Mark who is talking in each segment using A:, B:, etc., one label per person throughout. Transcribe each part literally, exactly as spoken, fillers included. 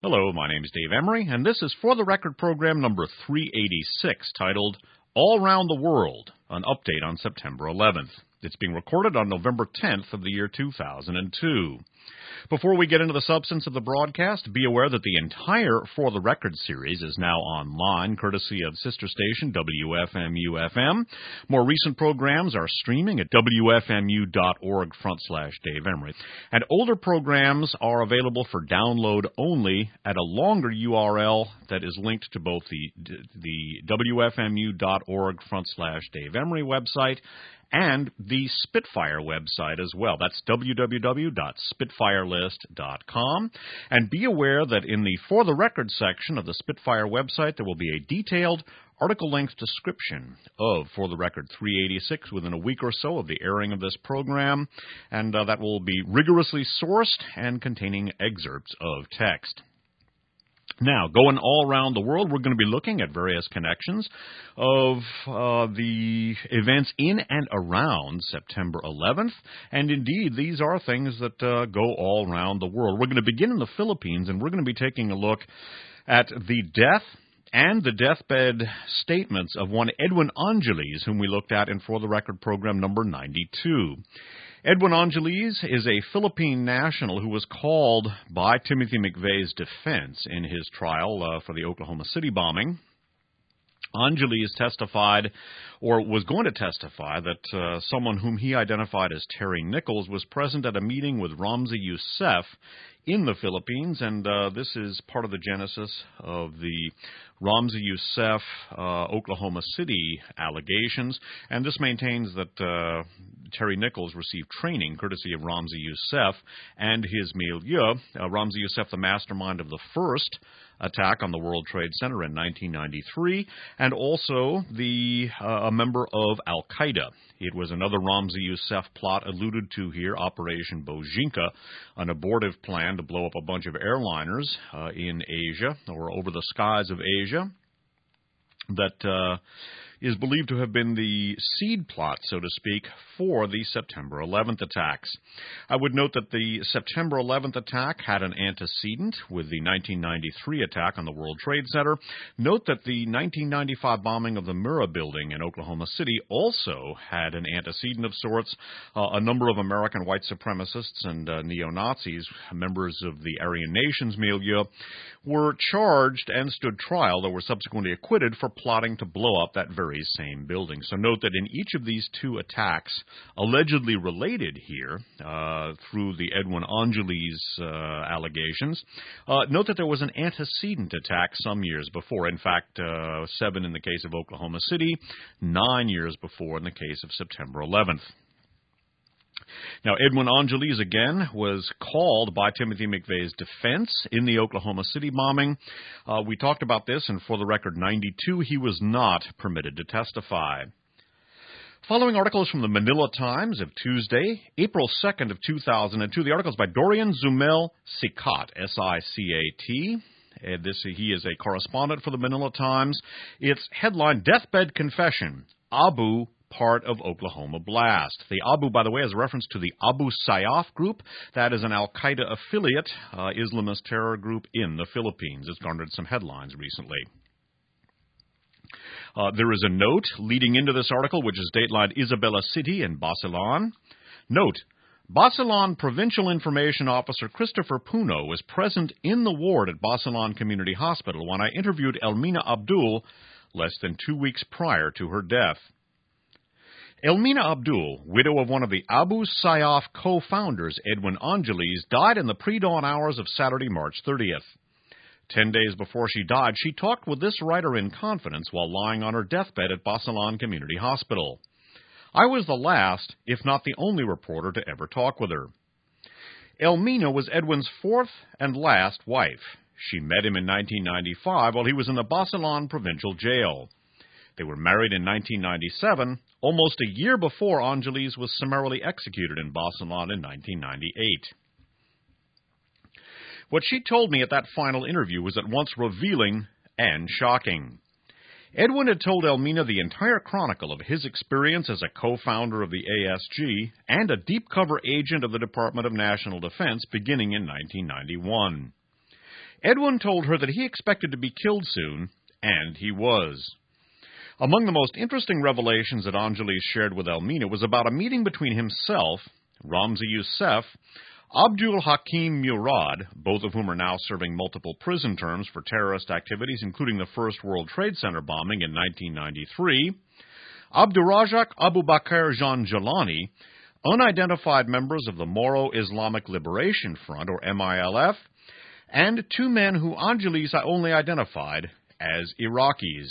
A: Hello, my name is Dave Emery, and this is For the Record program number three eighty-six, titled All Round the World, an update on September eleventh. It's being recorded on November tenth of the year two thousand two. Before we get into the substance of the broadcast, be aware that the entire For the Record series is now online, courtesy of sister station W F M U F M. More recent programs are streaming at W F M U dot org front slash Dave Emery. And older programs are available for download only at a longer U R L that is linked to both the, the W F M U dot org front slash Dave Emery website and the Spitfire website as well. That's w w w dot spitfire list dot com. And be aware that in the For the Record section of the Spitfire website, there will be a detailed article-length description of For the Record three eighty-six within a week or so of the airing of this program, and uh, that will be rigorously sourced and containing excerpts of text. Now, going all around the world, we're going to be looking at various connections of uh, the events in and around September eleventh, and indeed, these are things that uh, go all around the world. We're going to begin in the Philippines, and we're going to be taking a look at the death and the deathbed statements of one Edwin Angeles, whom we looked at in For the Record program number ninety-two. Edwin Angeles is a Philippine national who was called by Timothy McVeigh's defense in his trial uh, for the Oklahoma City bombing. Angeles testified, or was going to testify, that uh, someone whom he identified as Terry Nichols was present at a meeting with Ramzi Youssef in the Philippines, and uh, this is part of the genesis of the Ramzi Youssef uh, Oklahoma City allegations, and this maintains that uh, Terry Nichols received training courtesy of Ramzi Youssef and his milieu. Uh, Ramzi Youssef, the mastermind of the first attack on the World Trade Center in nineteen ninety-three, and also the uh, a member of Al-Qaeda. It was another Ramzi Youssef plot alluded to here, Operation Bojinka, an abortive plan to blow up a bunch of airliners uh, in Asia, or over the skies of Asia, that uh, is believed to have been the seed plot, so to speak, for the September eleventh attacks. I would note that the September eleventh attack had an antecedent with the nineteen ninety-three attack on the World Trade Center. Note that the nineteen ninety-five bombing of the Murrah building in Oklahoma City also had an antecedent of sorts. Uh, a number of American white supremacists and uh, neo-Nazis, members of the Aryan Nations milieu, were charged and stood trial, though were subsequently acquitted for plotting to blow up that very same building. So note that in each of these two attacks, allegedly related here uh, through the Edwin Angeles uh, allegations, uh, note that there was an antecedent attack some years before. In fact, uh, seven in the case of Oklahoma City, nine years before in the case of September eleventh. Now, Edwin Angeles, again, was called by Timothy McVeigh's defense in the Oklahoma City bombing. Uh, we talked about this, and For the Record ninety-two, he was not permitted to testify. Following articles from the Manila Times of Tuesday, April second of two thousand two, the articles by Dorian Zumel Sicat, S I C A T. Uh, this, he is a correspondent for the Manila Times. Its headline, Deathbed Confession, Abu part of Oklahoma blast. The Abu, by the way, is a reference to the Abu Sayyaf group. That is an Al-Qaeda affiliate uh, Islamist terror group in the Philippines. It's garnered some headlines recently. Uh, there is a note leading into this article, which is datelined Isabela City in Basilan. Note, Basilan Provincial Information Officer Christopher Puno was present in the ward at Basilan Community Hospital when I interviewed Elmina Abdul less than two weeks prior to her death. Elmina Abdul, widow of one of the Abu Sayyaf co-founders, Edwin Angeles, died in the pre-dawn hours of Saturday, March thirtieth. Ten days before she died, she talked with this writer in confidence while lying on her deathbed at Basilan Community Hospital. I was the last, if not the only reporter to ever talk with her. Elmina was Edwin's fourth and last wife. She met him in nineteen ninety-five while he was in the Basilan Provincial Jail. They were married in nineteen ninety-seven, almost a year before Angeles was summarily executed in Basilan in nineteen ninety-eight. What she told me at that final interview was at once revealing and shocking. Edwin had told Elmina the entire chronicle of his experience as a co-founder of the A S G and a deep-cover agent of the Department of National Defense beginning in nineteen ninety-one. Edwin told her that he expected to be killed soon, and he was. Among the most interesting revelations that Angeles shared with Elmina was about a meeting between himself, Ramzi Youssef, Abdul Hakim Murad, both of whom are now serving multiple prison terms for terrorist activities, including the first World Trade Center bombing in nineteen ninety-three, Abdurrazak Abu Bakr Jan Jalani, unidentified members of the Moro Islamic Liberation Front, or M I L F, and two men who Angeles only identified as Iraqis.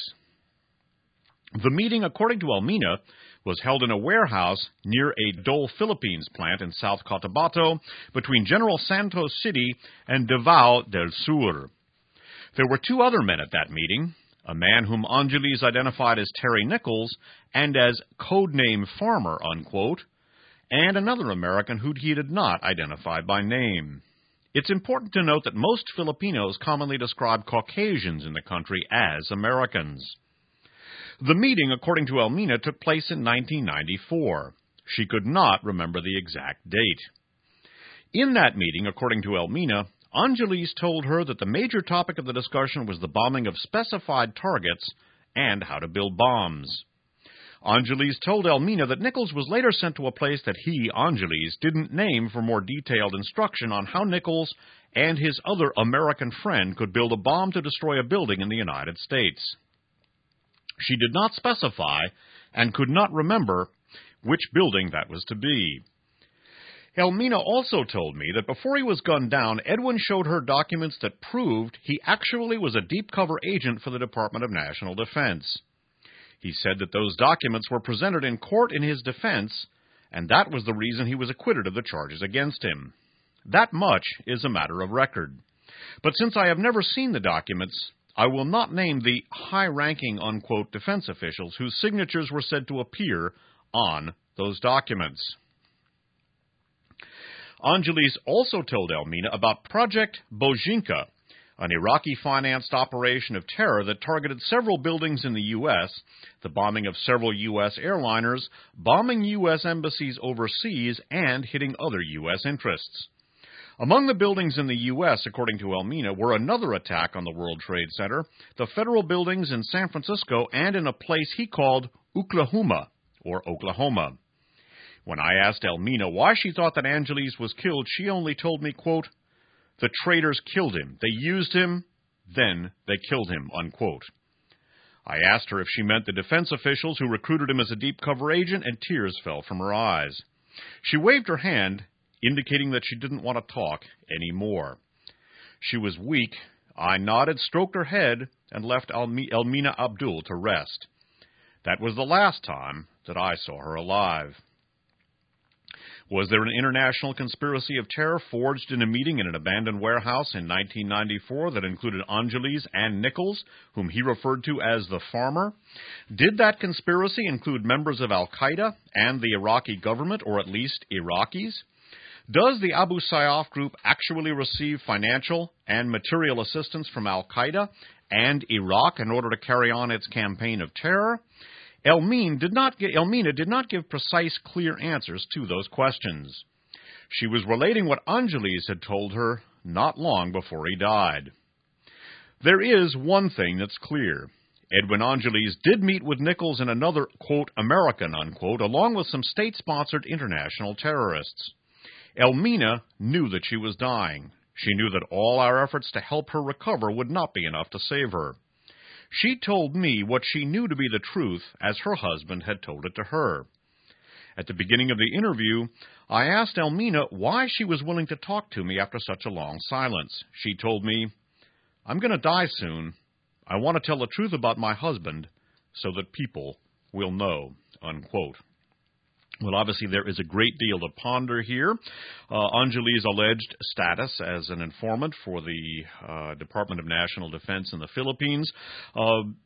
A: The meeting, according to Elmina, was held in a warehouse near a Dole Philippines plant in South Cotabato between General Santos City and Davao del Sur. There were two other men at that meeting, a man whom Angeles identified as Terry Nichols and as codename Farmer, unquote, and another American who he did not identify by name. It's important to note that most Filipinos commonly describe Caucasians in the country as Americans. The meeting, according to Elmina, took place in nineteen ninety-four. She could not remember the exact date. In that meeting, according to Elmina, Angeles told her that the major topic of the discussion was the bombing of specified targets and how to build bombs. Angeles told Elmina that Nichols was later sent to a place that he, Angeles, didn't name for more detailed instruction on how Nichols and his other American friend could build a bomb to destroy a building in the United States. She did not specify and could not remember which building that was to be. Elmina also told me that before he was gunned down, Edwin showed her documents that proved he actually was a deep-cover agent for the Department of National Defense. He said that those documents were presented in court in his defense, and that was the reason he was acquitted of the charges against him. That much is a matter of record. But since I have never seen the documents, I will not name the high-ranking, unquote, defense officials whose signatures were said to appear on those documents. Angeles also told Elmina about Project Bojinka, an Iraqi-financed operation of terror that targeted several buildings in the U S, the bombing of several U S airliners, bombing U S embassies overseas, and hitting other U S interests. Among the buildings in the U S, according to Elmina, were another attack on the World Trade Center, the federal buildings in San Francisco, and in a place he called Oklahoma, or Oklahoma. When I asked Elmina why she thought that Angeles was killed, she only told me, quote, "The traitors killed him. They used him, then they killed him," unquote. I asked her if she meant the defense officials who recruited him as a deep-cover agent, and tears fell from her eyes. She waved her hand, indicating that she didn't want to talk anymore. She was weak. I nodded, stroked her head, and left Elmina Abdul to rest. That was the last time that I saw her alive. Was there an international conspiracy of terror forged in a meeting in an abandoned warehouse in nineteen ninety-four that included Angeles and Nichols, whom he referred to as the Farmer? Did that conspiracy include members of Al-Qaeda and the Iraqi government, or at least Iraqis? Does the Abu Sayyaf group actually receive financial and material assistance from Al-Qaeda and Iraq in order to carry on its campaign of terror? Elmina did not give, Elmina did not give precise, clear answers to those questions. She was relating what Angeles had told her not long before he died. There is one thing that's clear. Edwin Angeles did meet with Nichols and another, quote, American, unquote, along with some state-sponsored international terrorists. Elmina knew that she was dying. She knew that all our efforts to help her recover would not be enough to save her. She told me what she knew to be the truth, as her husband had told it to her. At the beginning of the interview, I asked Elmina why she was willing to talk to me after such a long silence. She told me, "I'm going to die soon. I want to tell the truth about my husband so that people will know," unquote. Well, obviously, there is a great deal to ponder here. Uh, Angeles' alleged status as an informant for the uh, Department of National Defense in the Philippines. Uh,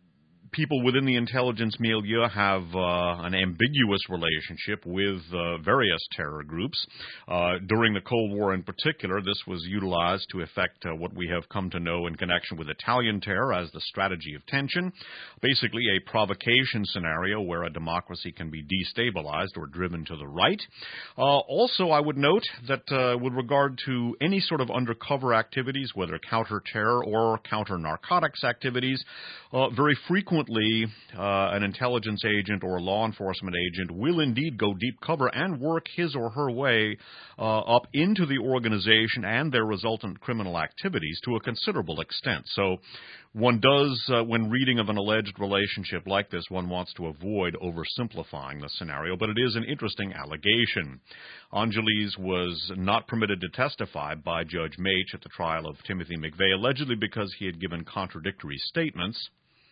A: people within the intelligence milieu have uh, an ambiguous relationship with uh, various terror groups. Uh, during the Cold War in particular, this was utilized to effect uh, what we have come to know in connection with Italian terror as the strategy of tension, basically a provocation scenario where a democracy can be destabilized or driven to the right. Uh, also, I would note that uh, with regard to any sort of undercover activities, whether counter-terror or counter-narcotics activities, uh, very frequently uh, an intelligence agent or law enforcement agent will indeed go deep cover and work his or her way uh, up into the organization and their resultant criminal activities to a considerable extent. So one does, uh, when reading of an alleged relationship like this, one wants to avoid oversimplifying the scenario, but it is an interesting allegation. Angeles was not permitted to testify by Judge Mach at the trial of Timothy McVeigh, allegedly because he had given contradictory statements.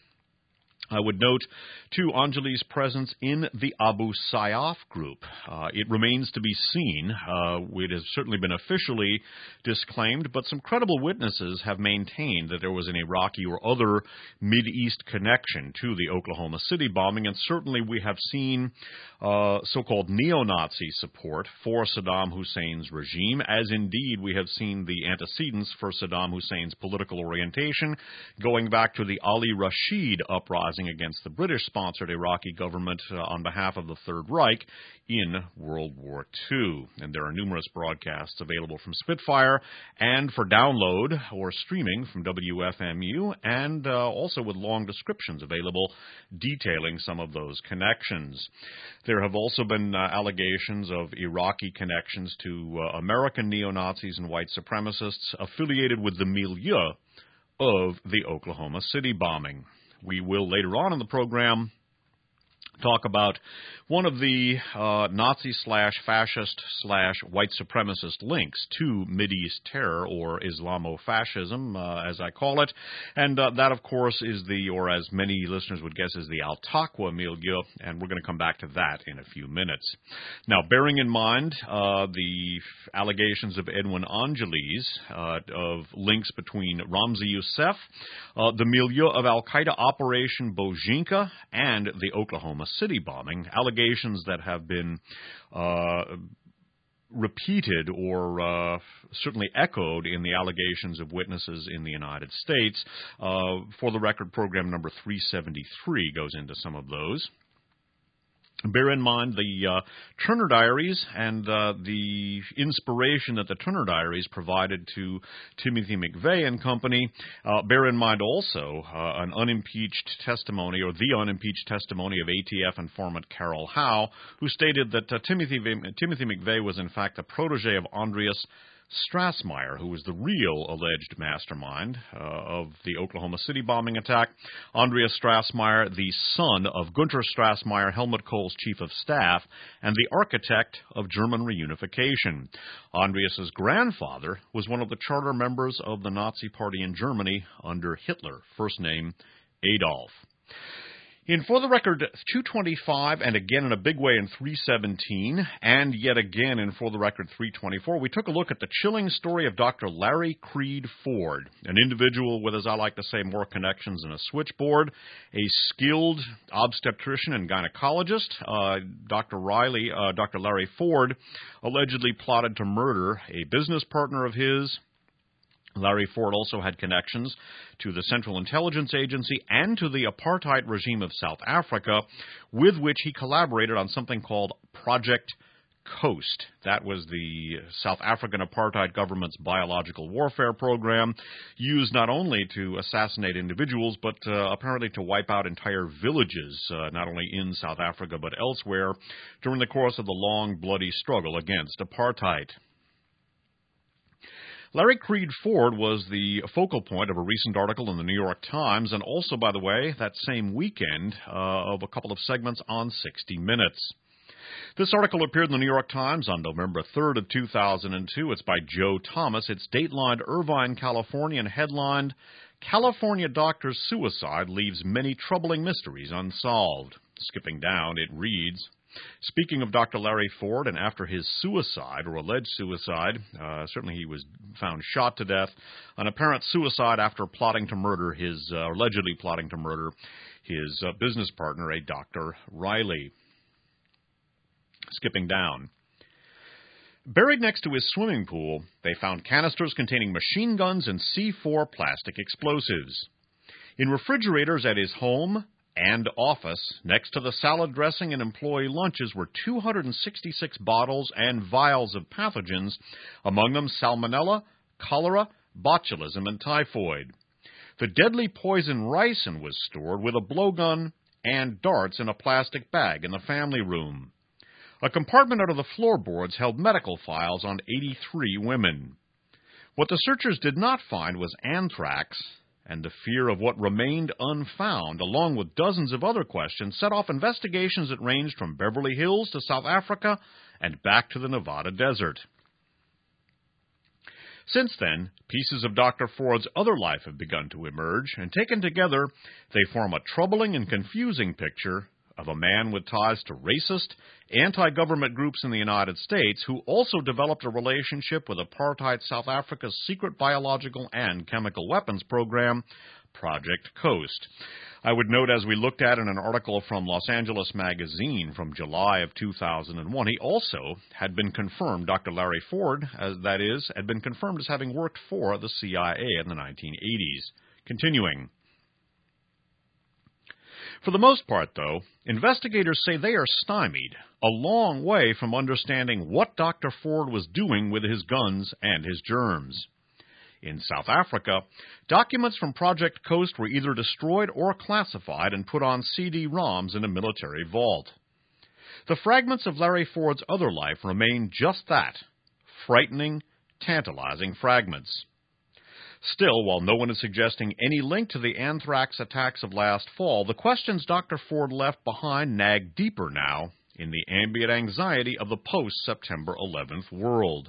A: I would note, too, Angeles' presence in the Abu Sayyaf group. Uh, it remains to be seen. Uh, it has certainly been officially disclaimed, but some credible witnesses have maintained that there was an Iraqi or other Mideast connection to the Oklahoma City bombing, and certainly we have seen uh, so-called neo-Nazi support for Saddam Hussein's regime, as indeed we have seen the antecedents for Saddam Hussein's political orientation, going back to the Ali Rashid uprising against the British-sponsored Iraqi government uh, on behalf of the Third Reich in World War Two. And there are numerous broadcasts available from Spitfire and for download or streaming from W F M U, and uh, also with long descriptions available detailing some of those connections. There have also been uh, allegations of Iraqi connections to uh, American neo-Nazis and white supremacists affiliated with the milieu of the Oklahoma City bombing. We will later on in the program talk about one of the uh, Nazi slash fascist slash white supremacist links to Mideast terror, or Islamofascism, uh, as I call it. And uh, that, of course, is the, or as many listeners would guess, is the Al-Taqwa milieu, and we're going to come back to that in a few minutes. Now, bearing in mind uh, the allegations of Edwin Angeles uh, of links between Ramzi Youssef, uh, the milieu of Al-Qaeda Operation Bojinka, and the Oklahoma City bombing, allegations that have been uh, repeated or uh, certainly echoed in the allegations of witnesses in the United States. Uh, for the record, program number three seventy-three goes into some of those. Bear in mind the uh, Turner Diaries and uh, the inspiration that the Turner Diaries provided to Timothy McVeigh and company. Uh, bear in mind also uh, an unimpeached testimony, or the unimpeached testimony of A T F informant Carol Howe, who stated that uh, Timothy, Timothy McVeigh was in fact a protege of Andreas Strassmeyer, who was the real alleged mastermind uh, of the Oklahoma City bombing attack. Andreas Strassmeyer, the son of Gunter Strassmeyer, Helmut Kohl's chief of staff, and the architect of German reunification. Andreas's grandfather was one of the charter members of the Nazi Party in Germany under Hitler, first name Adolf. In For the Record two twenty-five, and again in a big way in three seventeen, and yet again in For the Record three twenty-four, we took a look at the chilling story of Doctor Larry Creed Ford, an individual with, as I like to say, more connections than a switchboard, a skilled obstetrician and gynecologist. Uh, Doctor Riley, uh, Doctor Larry Ford allegedly plotted to murder a business partner of his. Larry Ford also had connections to the Central Intelligence Agency and to the apartheid regime of South Africa, with which he collaborated on something called Project Coast. That was the South African apartheid government's biological warfare program, used not only to assassinate individuals, but uh, apparently to wipe out entire villages, uh, not only in South Africa but elsewhere, during the course of the long, bloody struggle against apartheid. Larry Creed Ford was the focal point of a recent article in the New York Times, and also, by the way, that same weekend, uh, of a couple of segments on sixty minutes. This article appeared in the New York Times on November third of two thousand two. It's by Joe Thomas. It's datelined Irvine, California, and headlined, California Doctor's Suicide Leaves Many Troubling Mysteries Unsolved. Skipping down, it reads, Speaking of Doctor Larry Ford, and after his suicide, or alleged suicide, uh, certainly he was found shot to death, an apparent suicide after plotting to murder his, uh, allegedly plotting to murder his uh, business partner, a Doctor Riley. Skipping down. Buried next to his swimming pool, they found canisters containing machine guns and C four plastic explosives. In refrigerators at his home and office, next to the salad dressing and employee lunches, were two hundred sixty-six bottles and vials of pathogens, among them salmonella, cholera, botulism, and typhoid. The deadly poison ricin was stored with a blowgun and darts in a plastic bag in the family room. A compartment under the floorboards held medical files on eighty-three women. What the searchers did not find was anthrax, and the fear of what remained unfound, along with dozens of other questions, set off investigations that ranged from Beverly Hills to South Africa and back to the Nevada desert. Since then, pieces of Doctor Ford's other life have begun to emerge, and taken together, they form a troubling and confusing picture of a man with ties to racist, anti-government groups in the United States who also developed a relationship with apartheid South Africa's secret biological and chemical weapons program, Project Coast. I would note, as we looked at in an article from Los Angeles Magazine from July of two thousand one, he also had been confirmed, Doctor Larry Ford, as that is, had been confirmed as having worked for the C I A in the nineteen eighties. Continuing. For the most part, though, investigators say they are stymied, a long way from understanding what Doctor Ford was doing with his guns and his germs. In South Africa, documents from Project Coast were either destroyed or classified and put on C D ROMs in a military vault. The fragments of Larry Ford's other life remain just that, frightening, tantalizing fragments. Still, while no one is suggesting any link to the anthrax attacks of last fall, the questions Doctor Ford left behind nag deeper now in the ambient anxiety of the post-September eleventh world.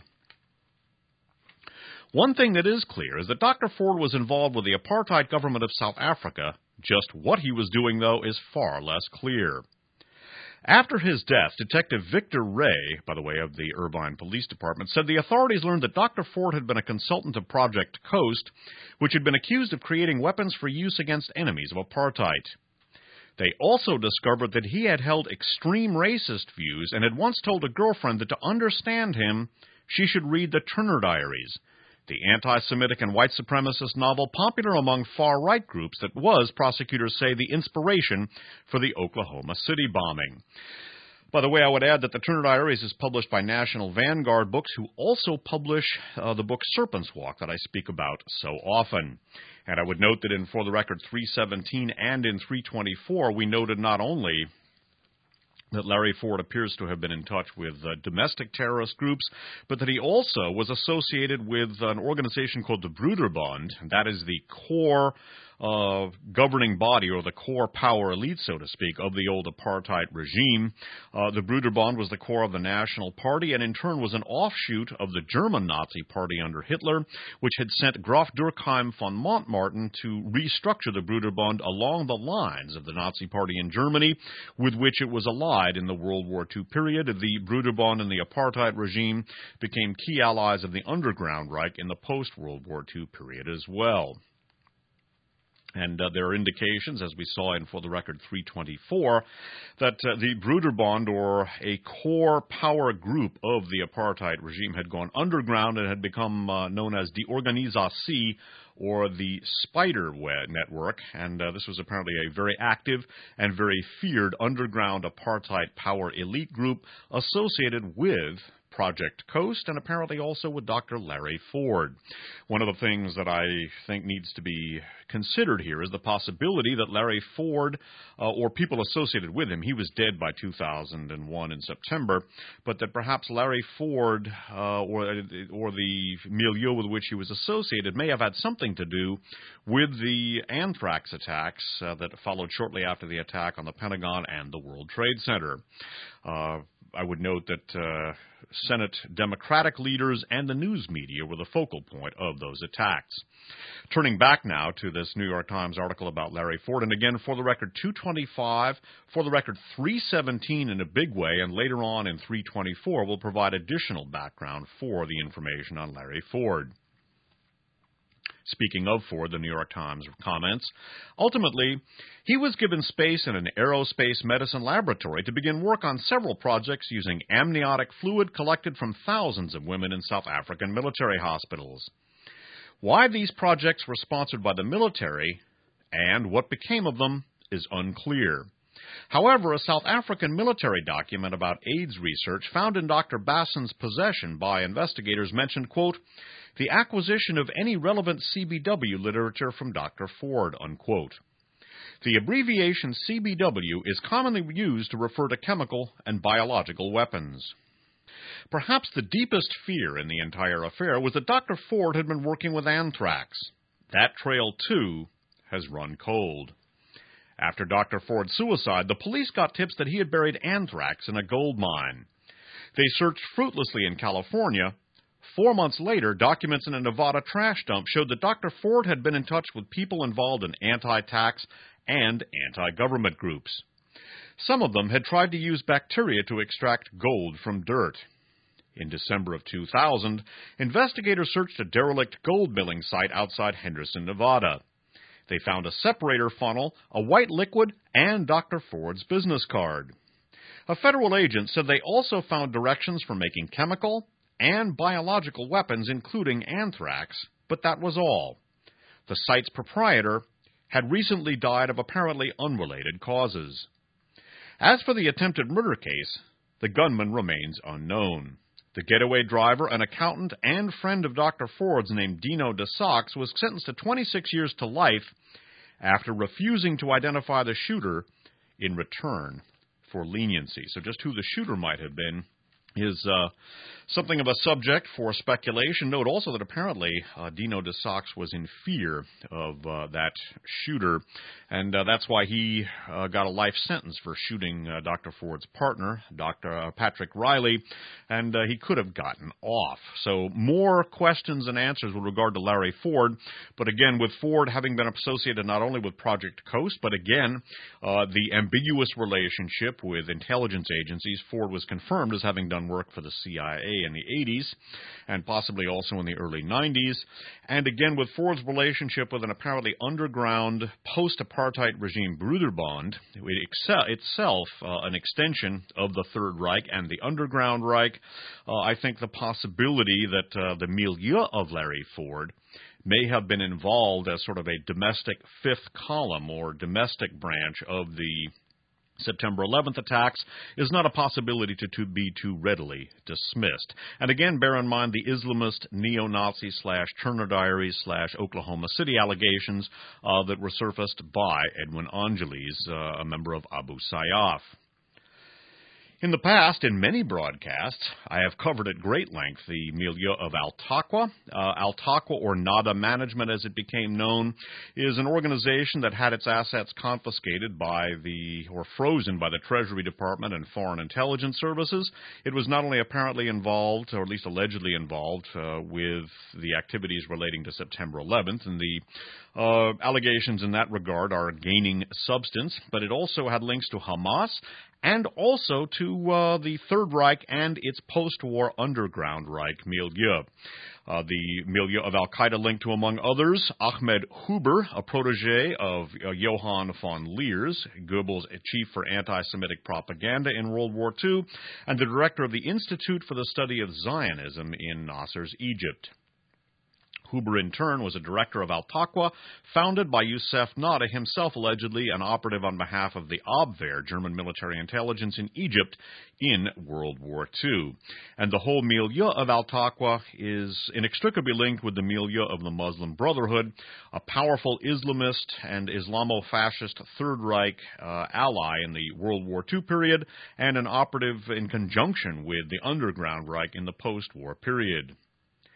A: One thing that is clear is that Doctor Ford was involved with the apartheid government of South Africa. Just what he was doing, though, is far less clear. After his death, Detective Victor Ray, by the way, of the Irvine Police Department, said the authorities learned that Doctor Ford had been a consultant of Project Coast, which had been accused of creating weapons for use against enemies of apartheid. They also discovered that he had held extreme racist views and had once told a girlfriend that to understand him, she should read the Turner Diaries, the anti-Semitic and white supremacist novel popular among far-right groups that was, prosecutors say, the inspiration for the Oklahoma City bombing. By the way, I would add that the Turner Diaries is published by National Vanguard Books, who also publish uh, the book Serpent's Walk that I speak about so often. And I would note that in For the Record three seventeen and in three twenty-four, we noted not only that Larry Ford appears to have been in touch with uh, domestic terrorist groups, but that he also was associated with an organization called the Broederbond, and that is the core uh, governing body, or the core power elite, so to speak, of the old apartheid regime. Uh, the Broederbond was the core of the National Party, and in turn was an offshoot of the German Nazi Party under Hitler, which had sent Graf Durkheim von Montmartin to restructure the Broederbond along the lines of the Nazi Party in Germany, with which it was allied in the World War Two period. The Broederbond and the apartheid regime became key allies of the Underground Reich in the post-World War Two period as well. And uh, there are indications, as we saw in For the Record three twenty-four, that uh, the Broederbond, or a core power group of the apartheid regime, had gone underground and had become uh, known as Die Organisatie, or the Spider Web Network. And uh, this was apparently a very active and very feared underground apartheid power elite group associated with Project Coast, and apparently also with Doctor Larry Ford. One of the things that I think needs to be considered here is the possibility that Larry Ford, uh, or people associated with him, he was dead by two thousand one in September, but that perhaps Larry Ford, uh, or, or the milieu with which he was associated, may have had something to do with the anthrax attacks uh, that followed shortly after the attack on the Pentagon and the World Trade Center. Uh, I would note that uh, Senate Democratic leaders and the news media were the focal point of those attacks. Turning back now to this New York Times article about Larry Ford, and again, for the record, two twenty-five, for the record, three seventeen in a big way, and later on in three twenty-four will provide additional background for the information on Larry Ford. Speaking of Ford, the New York Times comments, ultimately, he was given space in an aerospace medicine laboratory to begin work on several projects using amniotic fluid collected from thousands of women in South African military hospitals. Why these projects were sponsored by the military and what became of them is unclear. However, a South African military document about AIDS research found in Doctor Basson's possession by investigators mentioned, quote, the acquisition of any relevant C B W literature from Doctor Ford, unquote. The abbreviation C B W is commonly used to refer to chemical and biological weapons. Perhaps the deepest fear in the entire affair was that Doctor Ford had been working with anthrax. That trail, too, has run cold. After Doctor Ford's suicide, the police got tips that he had buried anthrax in a gold mine. They searched fruitlessly in California. Four months later, documents in a Nevada trash dump showed that Doctor Ford had been in touch with people involved in anti-tax and anti-government groups. Some of them had tried to use bacteria to extract gold from dirt. In December of two thousand, investigators searched a derelict gold milling site outside Henderson, Nevada. They found a separator funnel, a white liquid, and Doctor Ford's business card. A federal agent said they also found directions for making chemical and biological weapons, including anthrax, but that was all. The site's proprietor had recently died of apparently unrelated causes. As for the attempted murder case, the gunman remains unknown. The getaway driver, an accountant and friend of Doctor Ford's named Dino DeSox, was sentenced to twenty-six years to life after refusing to identify the shooter in return for leniency. So just who the shooter might have been is uh, something of a subject for speculation. Note also that apparently uh, Dino DeSox was in fear of uh, that shooter, and uh, that's why he uh, got a life sentence for shooting uh, Doctor Ford's partner, Doctor Uh, Patrick Riley, and uh, he could have gotten off. So more questions and answers with regard to Larry Ford, but again, with Ford having been associated not only with Project Coast, but again, uh, the ambiguous relationship with intelligence agencies. Ford was confirmed as having done work for the C I A in the eighties and possibly also in the early nineties. And again, with Ford's relationship with an apparently underground post-apartheid regime Broederbond, itself uh, an extension of the Third Reich and the Underground Reich, uh, I think the possibility that uh, the milieu of Larry Ford may have been involved as sort of a domestic fifth column or domestic branch of the September eleventh attacks is not a possibility to, to be too readily dismissed. And again, bear in mind the Islamist, neo-Nazi slash Turner Diaries slash Oklahoma City allegations uh, that were surfaced by Edwin Angeles, uh, a member of Abu Sayyaf. In the past, in many broadcasts, I have covered at great length the milieu of Al-Taqwa. Uh, Al-Taqwa, or Nada Management as it became known, is an organization that had its assets confiscated by the, or frozen by the Treasury Department and Foreign Intelligence Services. It was not only apparently involved, or at least allegedly involved, uh, with the activities relating to September eleventh, and the uh, allegations in that regard are gaining substance, but it also had links to Hamas and also to uh, the Third Reich and its post-war Underground Reich milieu. Uh, the milieu of Al-Qaeda linked to, among others, Ahmed Huber, a protege of uh, Johann von Leers, Goebbels' chief for anti-Semitic propaganda in World War Two, and the director of the Institute for the Study of Zionism in Nasser's Egypt. Huber, in turn, was a director of Al-Taqwa, founded by Youssef Nada, himself allegedly an operative on behalf of the Abwehr, German military intelligence in Egypt, in World War Two. And the whole milieu of Al-Taqwa is inextricably linked with the milieu of the Muslim Brotherhood, a powerful Islamist and Islamo-fascist Third Reich uh, ally in the World War Two period, and an operative in conjunction with the Underground Reich in the post-war period.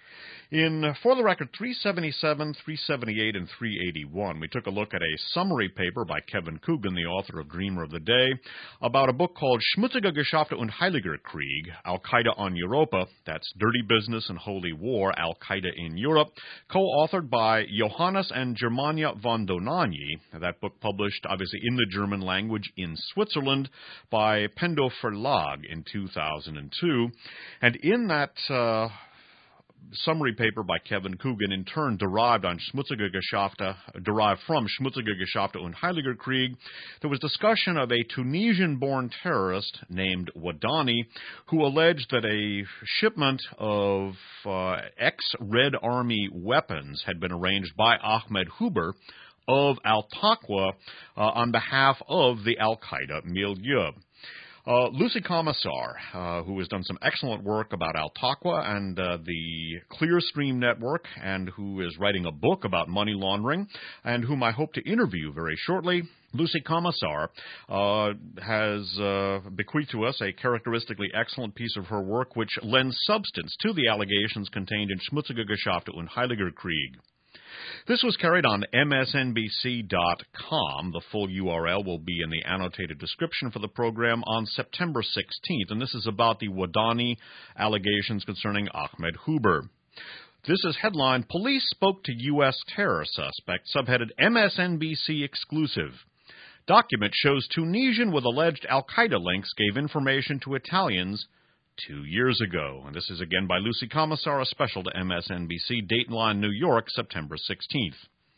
A: In For the Record three seventy-seven, three seventy-eight, and three eighty-one, we took a look at a summary paper by Kevin Coogan, the author of Dreamer of the Day, about a book called Schmutzige Geschäfte und Heiliger Krieg, Al-Qaeda on Europa, that's Dirty Business and Holy War, Al-Qaeda in Europe, co-authored by Johannes and Germania von Donani. That book published, obviously, in the German language in Switzerland by Pendo Verlag in two thousand two. And in that uh, summary paper by Kevin Coogan, in turn derived on Schmutzige Geschäfte, derived from Schmutzige Geschäfte und Heiliger Krieg, there was discussion of a Tunisian-born terrorist named Wadani, who alleged that a shipment of uh, ex-Red Army weapons had been arranged by Ahmed Huber of Al-Taqwa uh, on behalf of the Al-Qaeda milieu. Uh, Lucy Commissar, uh, who has done some excellent work about Al-Taqwa and uh, the Clearstream Network, and who is writing a book about money laundering, and whom I hope to interview very shortly. Lucy Commissar uh, has uh, bequeathed to us a characteristically excellent piece of her work which lends substance to the allegations contained in Schmutzige Geschäfte und Heiliger Krieg. This was carried on M S N B C dot com. The full U R L will be in the annotated description for the program on September sixteenth, and this is about the Wadani allegations concerning Ahmed Huber. This is headlined, Police Spoke to U S Terror Suspect, subheaded M S N B C Exclusive. Document shows Tunisian with alleged Al-Qaeda links gave information to Italians two years ago. And this is again by Lucy Commissar, a special to M S N B C, Dateline, New York, September sixteenth.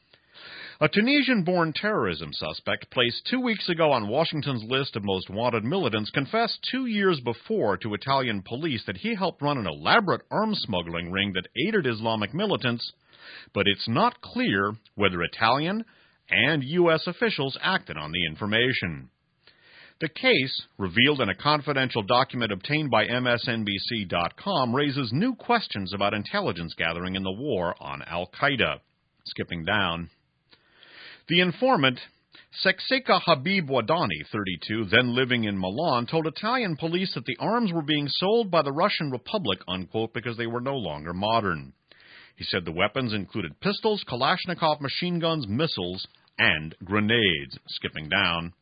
A: A Tunisian-born terrorism suspect placed two weeks ago on Washington's list of most wanted militants confessed two years before to Italian police that he helped run an elaborate arms smuggling ring that aided Islamic militants, but it's not clear whether Italian and U S officials acted on the information. The case, revealed in a confidential document obtained by M S N B C dot com, raises new questions about intelligence gathering in the war on Al-Qaeda. Skipping down. The informant, Sekseka Habib Wadani, thirty-two, then living in Milan, told Italian police that the arms were being sold by the Russian Republic, unquote, because they were no longer modern. He said the weapons included pistols, Kalashnikov machine guns, missiles, and grenades. Skipping down.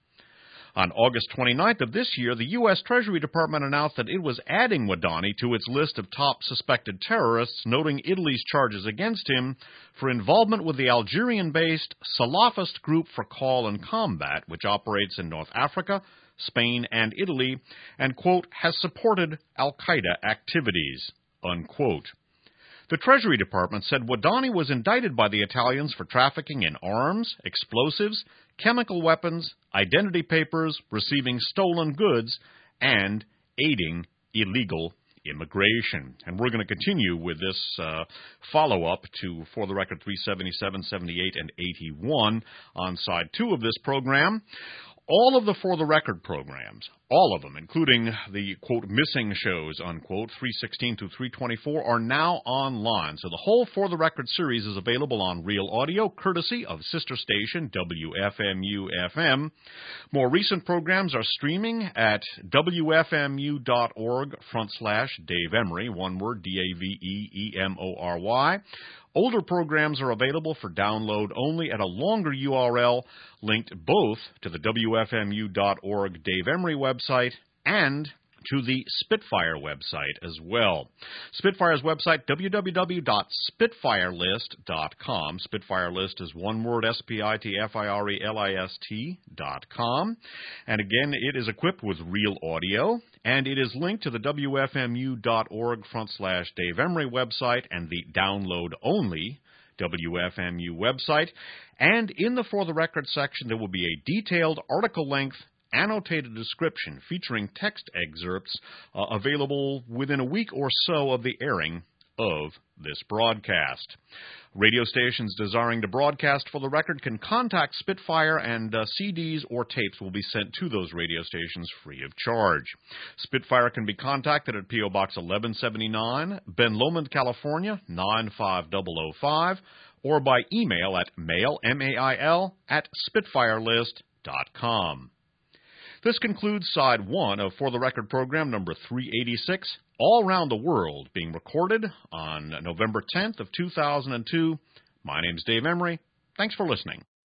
A: On August twenty-ninth of this year, the U S Treasury Department announced that it was adding Wadani to its list of top suspected terrorists, noting Italy's charges against him for involvement with the Algerian-based Salafist Group for Call and Combat, which operates in North Africa, Spain, and Italy, and, quote, has supported Al-Qaeda activities, unquote. The Treasury Department said Wadani was indicted by the Italians for trafficking in arms, explosives, chemical weapons, identity papers, receiving stolen goods, and aiding illegal immigration. And we're going to continue with this uh, follow-up to For the Record three seventy-seven, seventy-eight, and eighty-one on side two of this program. All of the For the Record programs, all of them, including the, quote, missing shows, unquote, three sixteen to three twenty-four, are now online. So the whole For the Record series is available on Real Audio, courtesy of sister station W F M U F M. More recent programs are streaming at W F M U dot org front slash Dave Emery, one word, D A V E E M O R Y. Older programs are available for download only at a longer U R L linked both to the W F M U dot org Dave Emery website and to the Spitfire website as well. Spitfire's website, W W W dot spitfire list dot com. Spitfire List is one word, S P I T F I R E L I S T dot com. And again, it is equipped with Real Audio, and it is linked to the W F M U dot org front slash Dave Emery website and the download-only W F M U website. And in the For the Record section, there will be a detailed article-length annotated description featuring text excerpts uh, available within a week or so of the airing of this broadcast. Radio stations desiring to broadcast For the Record can contact Spitfire, and uh, C Ds or tapes will be sent to those radio stations free of charge. Spitfire can be contacted at P O Box eleven seventy-nine, Ben Lomond, California, nine five zero zero five, or by email at mail, M A I L, at spitfire list dot com. This concludes side one of For the Record program number three eighty-six, All Around the World, being recorded on November tenth of two thousand two. My name's Dave Emery. Thanks for listening.